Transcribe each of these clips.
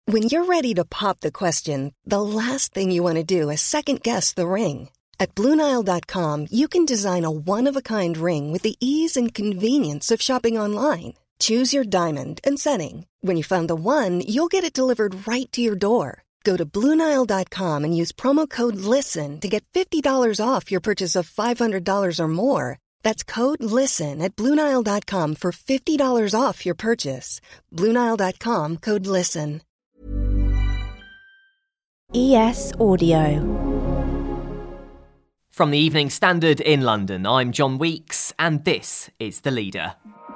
When you're ready to pop the question, the last thing you want to do is second-guess the ring. At BlueNile.com, you can design a one-of-a-kind ring with the ease and convenience of shopping online. Choose your diamond and setting. When you find the one, you'll get it delivered right to your door. Go to BlueNile.com and use promo code LISTEN to get $50 off your purchase of $500 or more. That's code LISTEN at BlueNile.com for $50 off your purchase. BlueNile.com, code LISTEN. ES Audio. From the Evening Standard in London, I'm John Weeks, and this is The Leader.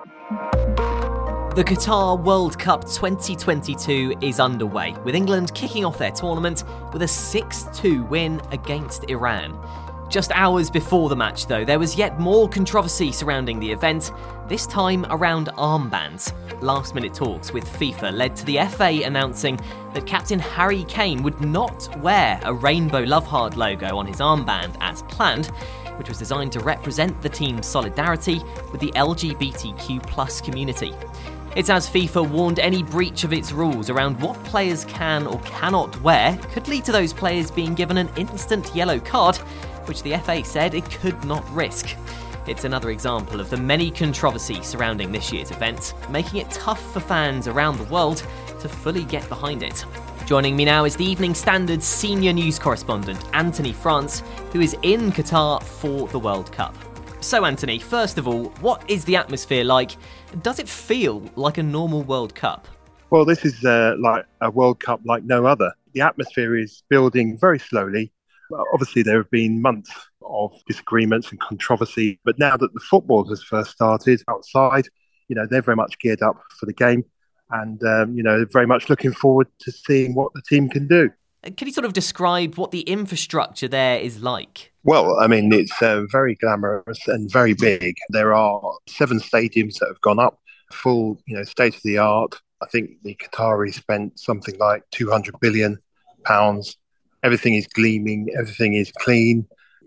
The Qatar World Cup 2022 is underway, with England kicking off their tournament with a 6-2 win against Iran. Just hours before the match, though, there was yet more controversy surrounding the event, this time around armbands. Last-minute talks with FIFA led to the FA announcing that Captain Harry Kane would not wear a rainbow love heart logo on his armband as planned, which was designed to represent the team's solidarity with the LGBTQ+ community. It's as FIFA warned any breach of its rules around what players can or cannot wear could lead to those players being given an instant yellow card, which the FA said it could not risk. It's another example of the many controversies surrounding this year's event, making it tough for fans around the world to fully get behind it. Joining me now is the Evening Standard's senior news correspondent, Anthony France, who is in Qatar for the World Cup. So Anthony, first of all, what is the atmosphere like? Does it feel like a normal World Cup? Well, this is like a World Cup like no other. The atmosphere is building very slowly. Obviously, there have been months of disagreements and controversy, but now that the football has first started outside, they're very much geared up for the game and, very much looking forward to seeing what the team can do. Can you sort of describe what the infrastructure there is like? Well, I mean, it's very glamorous and very big. There are 7 stadiums that have gone up, full, state-of-the-art. I think the Qataris spent something like £200 billion. Everything is gleaming, everything is clean.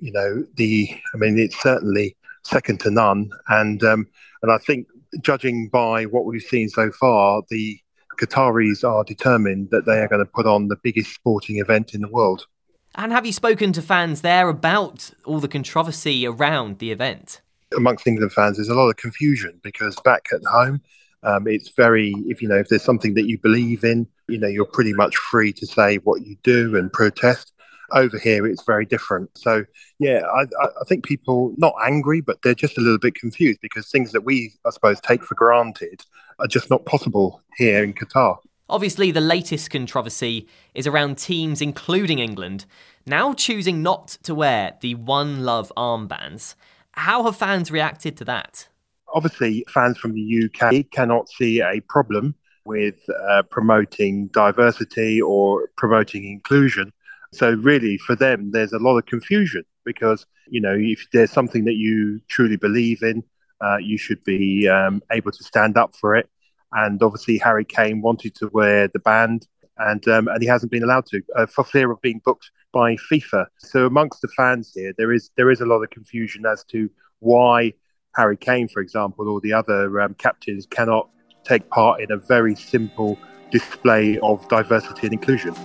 It's certainly second to none. And I think, judging by what we've seen so far, the Qataris are determined that they are going to put on the biggest sporting event in the world. And have you spoken to fans there about all the controversy around the event? Amongst England fans, there's a lot of confusion because back at home, it's very, if there's something that you believe in, you're pretty much free to say what you do and protest. Over here, it's very different. So, I think people, not angry, but they're just a little bit confused because things that we, I suppose, take for granted are just not possible here in Qatar. Obviously, the latest controversy is around teams, including England, now choosing not to wear the One Love armbands. How have fans reacted to that? Obviously, fans from the UK cannot see a problem with promoting diversity or promoting inclusion. So really, for them, there's a lot of confusion because, if there's something that you truly believe in, you should be able to stand up for it. And obviously, Harry Kane wanted to wear the band and he hasn't been allowed to for fear of being booked by FIFA. So amongst the fans here, there is a lot of confusion as to why Harry Kane, for example, or the other captains cannot take part in a very simple display of diversity and inclusion.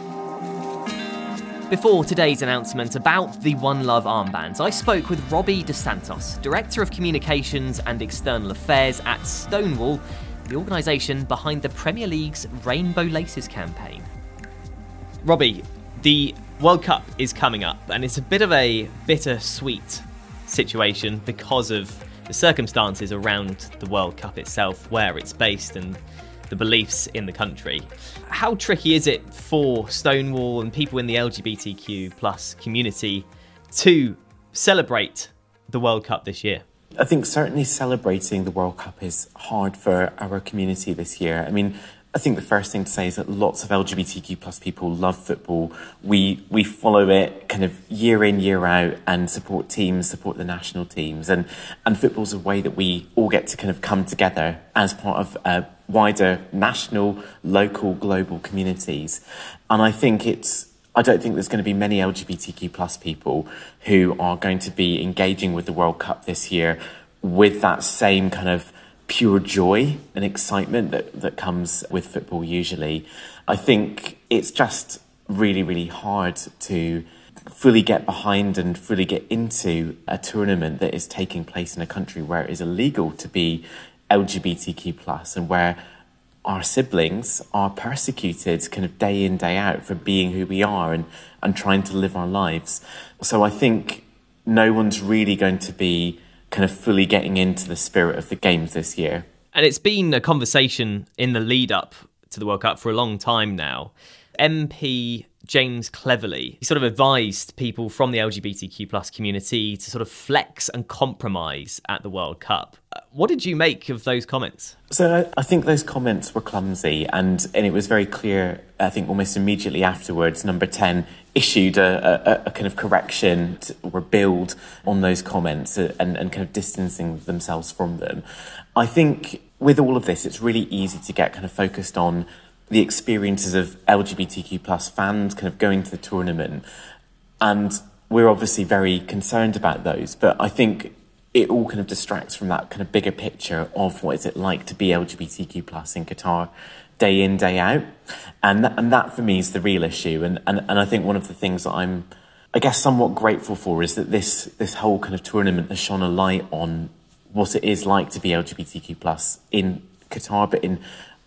Before today's announcement about the One Love armbands, I spoke with Robbie DeSantos, Director of Communications and External Affairs at Stonewall, the organisation behind the Premier League's Rainbow Laces campaign. Robbie, the World Cup is coming up, and it's a bit of a bittersweet situation because of the circumstances around the World Cup itself, where it's based and the beliefs in the country. How tricky is it for Stonewall and people in the LGBTQ+ community to celebrate the World Cup this year? I think certainly celebrating the World Cup is hard for our community this year. I mean, I think the first thing to say is that lots of LGBTQ+ people love football. We follow it kind of year in, year out and support teams, support the national teams. And football's a way that we all get to kind of come together as part of wider national, local, global communities. And I don't think there's going to be many LGBTQ+ people who are going to be engaging with the World Cup this year with that same kind of pure joy and excitement that comes with football usually. I think it's just really, really hard to fully get behind and fully get into a tournament that is taking place in a country where it is illegal to be LGBTQ+, and where our siblings are persecuted kind of day in, day out for being who we are and trying to live our lives. So I think no one's really going to be kind of fully getting into the spirit of the games this year. And it's been a conversation in the lead up to the World Cup for a long time now. MP James Cleverly, he sort of advised people from the LGBTQ+ community to sort of flex and compromise at the World Cup. What did you make of those comments? So I think those comments were clumsy, and it was very clear, I think almost immediately afterwards, Number 10 issued a kind of correction or build on those comments and kind of distancing themselves from them. I think with all of this, it's really easy to get kind of focused on the experiences of LGBTQ+ fans kind of going to the tournament. And we're obviously very concerned about those, but I think it all kind of distracts from that kind of bigger picture of what is it like to be LGBTQ+ in Qatar day in, day out. And that for me is the real issue. And I think one of the things that I'm, I guess, somewhat grateful for is that this whole kind of tournament has shone a light on what it is like to be LGBTQ+ in Qatar, but in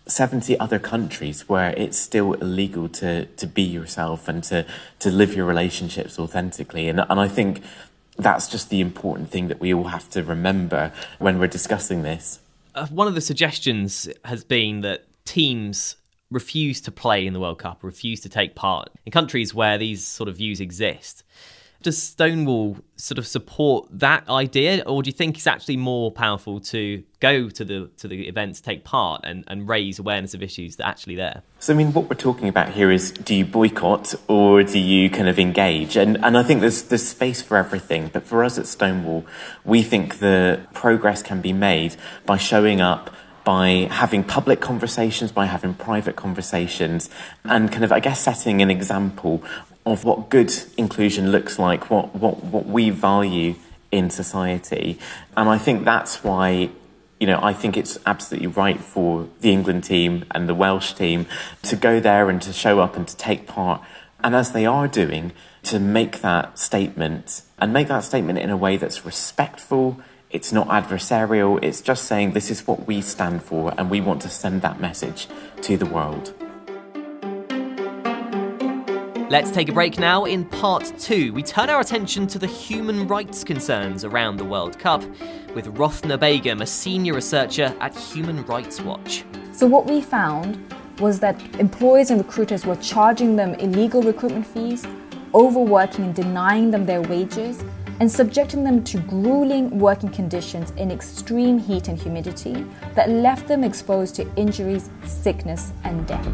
70 other countries where it's still illegal to be yourself and to live your relationships authentically. And I think that's just the important thing that we all have to remember when we're discussing this. One of the suggestions has been that teams refuse to play in the World Cup, refuse to take part in countries where these sort of views exist. Does Stonewall sort of support that idea, or do you think it's actually more powerful to go to the events, take part and raise awareness of issues that are actually there? So, I mean, what we're talking about here is, do you boycott or do you kind of engage? And I think there's space for everything. But for us at Stonewall, we think the progress can be made by showing up, by having public conversations, by having private conversations, and kind of, I guess, setting an example of what good inclusion looks like, what we value in society. And I think that's why, I think it's absolutely right for the England team and the Welsh team to go there and to show up and to take part. And as they are doing, to make that statement, and make that statement in a way that's respectful. It's not adversarial. It's just saying this is what we stand for, and we want to send that message to the world. Let's take a break now. In part 2, we turn our attention to the human rights concerns around the World Cup with Rothna Begum, a senior researcher at Human Rights Watch. So what we found was that employers and recruiters were charging them illegal recruitment fees, overworking and denying them their wages, and subjecting them to grueling working conditions in extreme heat and humidity that left them exposed to injuries, sickness, and death.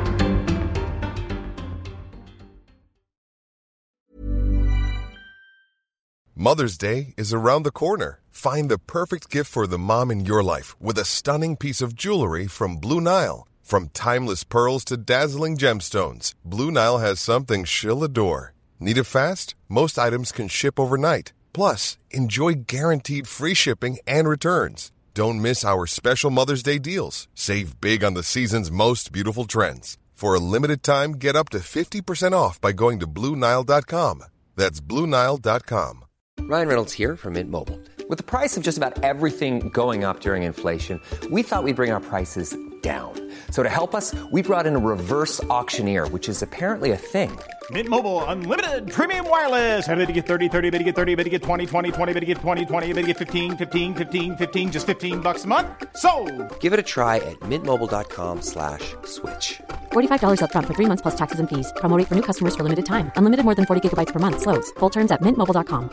Mother's Day is around the corner. Find the perfect gift for the mom in your life with a stunning piece of jewelry from Blue Nile. From timeless pearls to dazzling gemstones, Blue Nile has something she'll adore. Need it fast? Most items can ship overnight. Plus, enjoy guaranteed free shipping and returns. Don't miss our special Mother's Day deals. Save big on the season's most beautiful trends. For a limited time, get up to 50% off by going to BlueNile.com. That's BlueNile.com. Ryan Reynolds here from Mint Mobile. With the price of just about everything going up during inflation, we thought we'd bring our prices down. So to help us, we brought in a reverse auctioneer, which is apparently a thing. Mint Mobile Unlimited Premium Wireless. How to get 30, 30, bit to get 30, bit to get 20, 20, 20, bit to get 20, 20, bit to get 15, 15, 15, 15, just $15 a month? Sold! Give it a try at mintmobile.com/switch. $45 up front for 3 months plus taxes and fees. Promo rate for new customers for limited time. Unlimited more than 40 gigabytes per month. Slows full terms at mintmobile.com.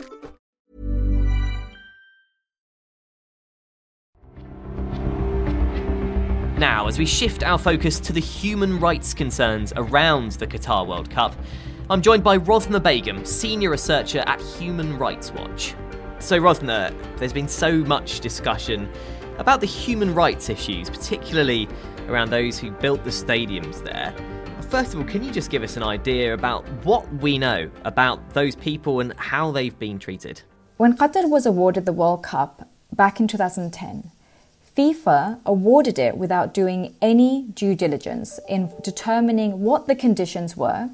Now, as we shift our focus to the human rights concerns around the Qatar World Cup, I'm joined by Rothna Begum, senior researcher at Human Rights Watch. So Rothna, there's been so much discussion about the human rights issues, particularly around those who built the stadiums there. First of all, can you just give us an idea about what we know about those people and how they've been treated? When Qatar was awarded the World Cup back in 2010, FIFA awarded it without doing any due diligence in determining what the conditions were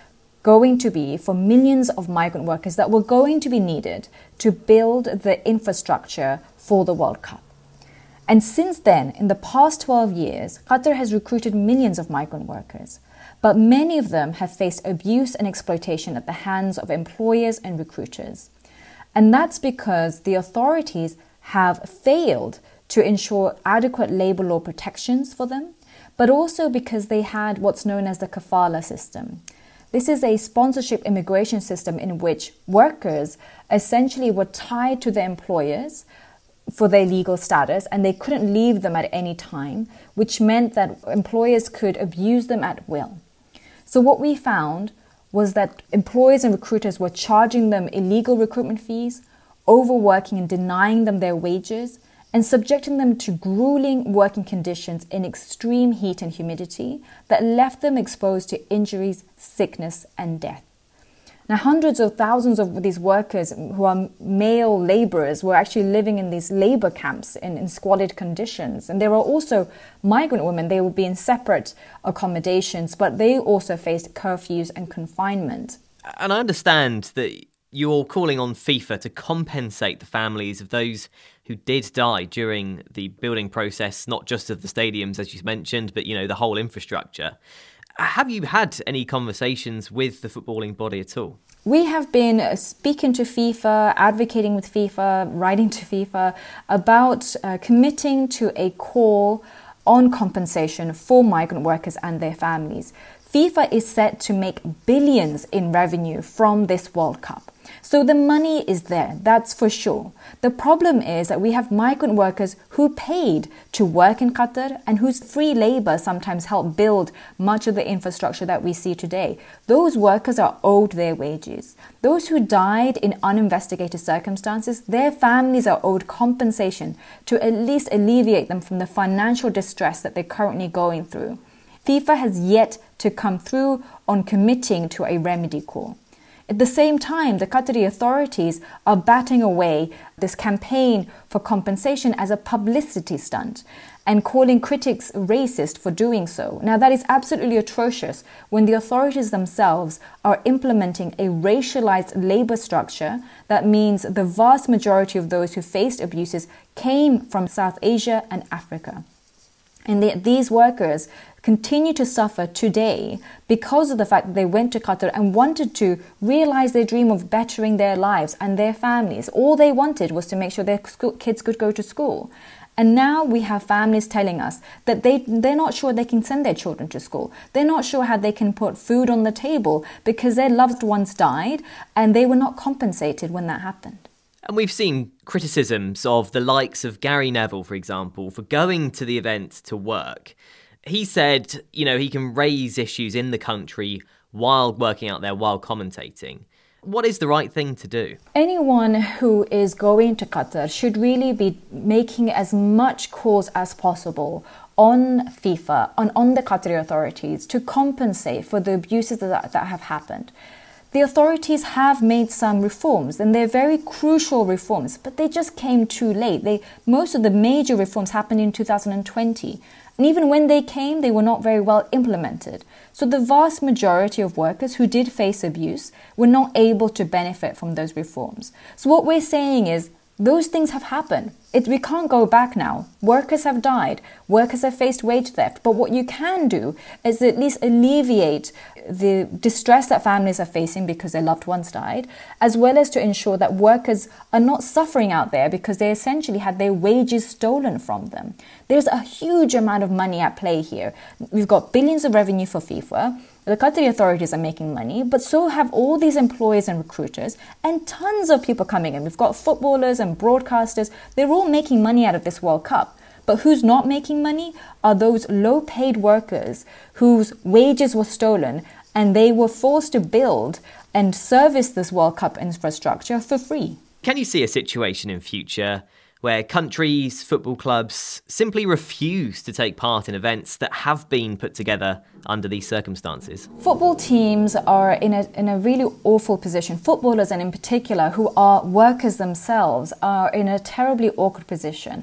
going to be for millions of migrant workers that were going to be needed to build the infrastructure for the World Cup. And since then, in the past 12 years, Qatar has recruited millions of migrant workers, but many of them have faced abuse and exploitation at the hands of employers and recruiters. And that's because the authorities have failed to ensure adequate labour law protections for them, but also because they had what's known as the kafala system. This is a sponsorship immigration system in which workers essentially were tied to their employers for their legal status, and they couldn't leave them at any time, which meant that employers could abuse them at will. So what we found was that employers and recruiters were charging them illegal recruitment fees, overworking and denying them their wages, and subjecting them to grueling working conditions in extreme heat and humidity that left them exposed to injuries, sickness, and death. Now, hundreds of thousands of these workers who are male laborers were actually living in these labor camps in squalid conditions. And there were also migrant women. They would be in separate accommodations, but they also faced curfews and confinement. And I understand that you're calling on FIFA to compensate the families of those who did die during the building process, not just of the stadiums, as you mentioned, but, the whole infrastructure. Have you had any conversations with the footballing body at all? We have been speaking to FIFA, advocating with FIFA, writing to FIFA about committing to a call on compensation for migrant workers and their families. FIFA is set to make billions in revenue from this World Cup. So the money is there, that's for sure. The problem is that we have migrant workers who paid to work in Qatar and whose free labor sometimes helped build much of the infrastructure that we see today. Those workers are owed their wages. Those who died in uninvestigated circumstances, their families are owed compensation to at least alleviate them from the financial distress that they're currently going through. FIFA has yet to come through on committing to a remedy call. At the same time, the Qatari authorities are batting away this campaign for compensation as a publicity stunt and calling critics racist for doing so. Now, that is absolutely atrocious when the authorities themselves are implementing a racialized labor structure that means the vast majority of those who faced abuses came from South Asia and Africa. And these workers continue to suffer today because of the fact that they went to Qatar and wanted to realize their dream of bettering their lives and their families. All they wanted was to make sure their kids could go to school. And now we have families telling us that they're not sure they can send their children to school. They're not sure how they can put food on the table because their loved ones died and they were not compensated when that happened. And we've seen criticisms of the likes of Gary Neville, for example, for going to the event to work. He said, he can raise issues in the country while working out there, while commentating. What is the right thing to do? Anyone who is going to Qatar should really be making as much calls as possible on FIFA, on the Qatari authorities to compensate for the abuses that have happened. The authorities have made some reforms, and they're very crucial reforms, but they just came too late. Most of the major reforms happened in 2020. And even when they came, they were not very well implemented. So the vast majority of workers who did face abuse were not able to benefit from those reforms. So what we're saying is, those things have happened. We can't go back now. Workers have died. Workers have faced wage theft. But what you can do is at least alleviate the distress that families are facing because their loved ones died, as well as to ensure that workers are not suffering out there because they essentially had their wages stolen from them. There's a huge amount of money at play here. We've got billions of revenue for FIFA. The Qatari authorities are making money, but so have all these employers and recruiters and tons of people coming in. We've got footballers and broadcasters. They're all making money out of this World Cup. But who's not making money are those low-paid workers whose wages were stolen and they were forced to build and service this World Cup infrastructure for free. Can you see a situation in future where countries, football clubs simply refuse to take part in events that have been put together under these circumstances? Football teams are in a really awful position. Footballers, and in particular, who are workers themselves, are in a terribly awkward position.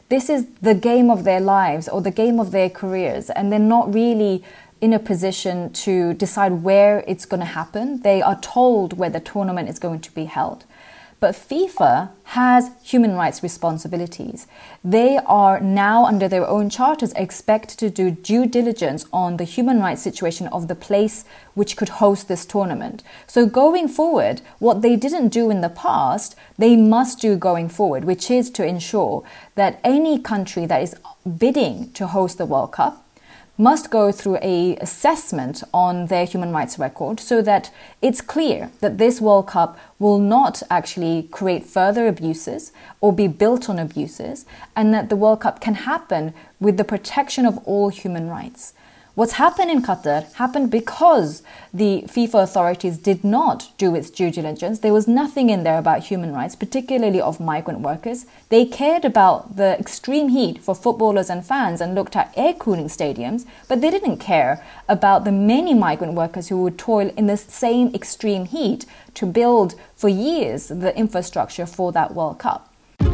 this is the game of their lives or the game of their careers, and they're not really in a position to decide where it's going to happen. They are told where the tournament is going to be held. But FIFA has human rights responsibilities. They are now, under their own charters, expected to do due diligence on the human rights situation of the place which could host this tournament. So going forward, what they didn't do in the past, they must do going forward, which is to ensure that any country that is bidding to host the World Cup must go through an assessment on their human rights record so that it's clear that this World Cup will not actually create further abuses or be built on abuses, and that the World Cup can happen with the protection of all human rights. What's happened in Qatar happened because the FIFA authorities did not do its due diligence. There was nothing in there about human rights, particularly of migrant workers. They cared about the extreme heat for footballers and fans and looked at air cooling stadiums, but they didn't care about the many migrant workers who would toil in the same extreme heat to build for years the infrastructure for that World Cup.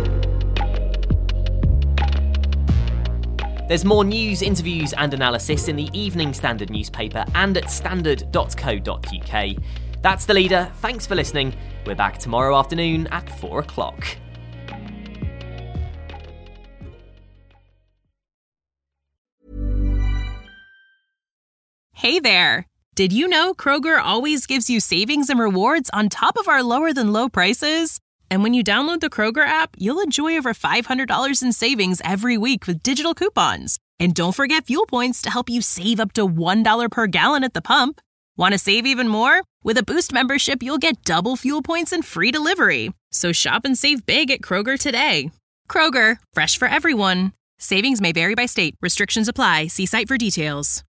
There's more news, interviews and analysis in the Evening Standard newspaper and at standard.co.uk. That's The Leader. Thanks for listening. We're back tomorrow afternoon at 4 o'clock. Hey there! Did you know Kroger always gives you savings and rewards on top of our lower-than-low prices? And when you download the Kroger app, you'll enjoy over $500 in savings every week with digital coupons. And don't forget fuel points to help you save up to $1 per gallon at the pump. Want to save even more? With a Boost membership, you'll get double fuel points and free delivery. So shop and save big at Kroger today. Kroger, fresh for everyone. Savings may vary by state. Restrictions apply. See site for details.